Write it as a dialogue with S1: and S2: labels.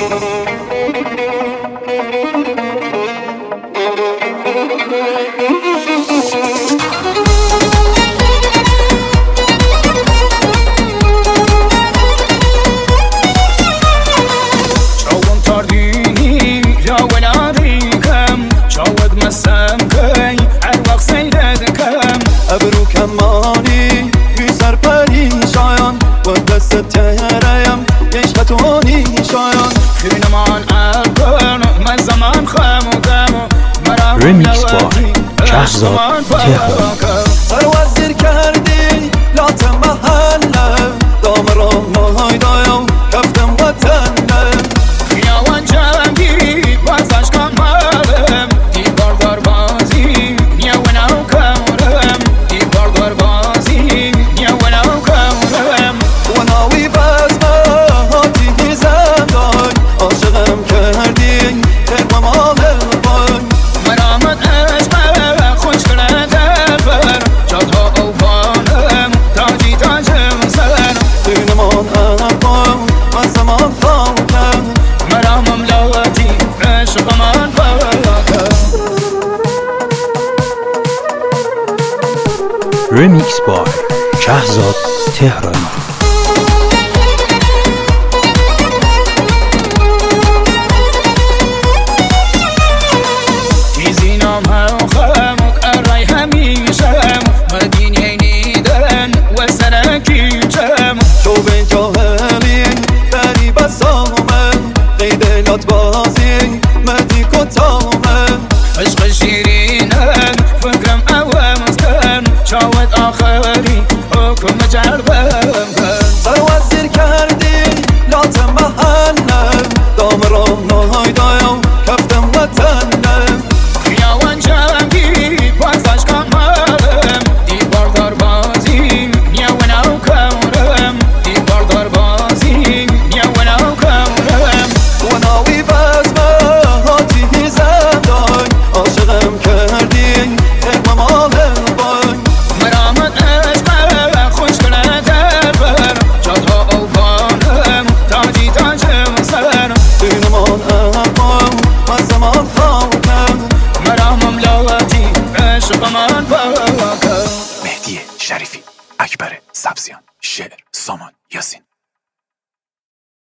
S1: کمانی بی سر پریشان و دست تهرم یشتونی شایان خیلمان ارکن من زمان خمودم
S2: رمیکس بای شهرزاد تهران
S1: سروزیر کردی لات محله دام را مای دایم کفتم وطنه خیاوان جنگی بازش کمالم دیوار دار بازی نیوناو کمرم دیوار دار بازی نیوناو کمرم وناوی بزمه هاتی زندان عاشقم کردی ترم مال بای مرامت عشق خوش کنه بر جادها اوفانم تاجی تاجم سر دینمان اربام من زمان فاوتم مرامم لاتی عشق من باکم
S2: رمیکس بای شهرزاد تهرانی
S1: بازی مدی کتامن عشق شیرینن فکرم اوامستن شاید آخری حکم جربم سروزیر کردی لات محنم دام را نهای دایم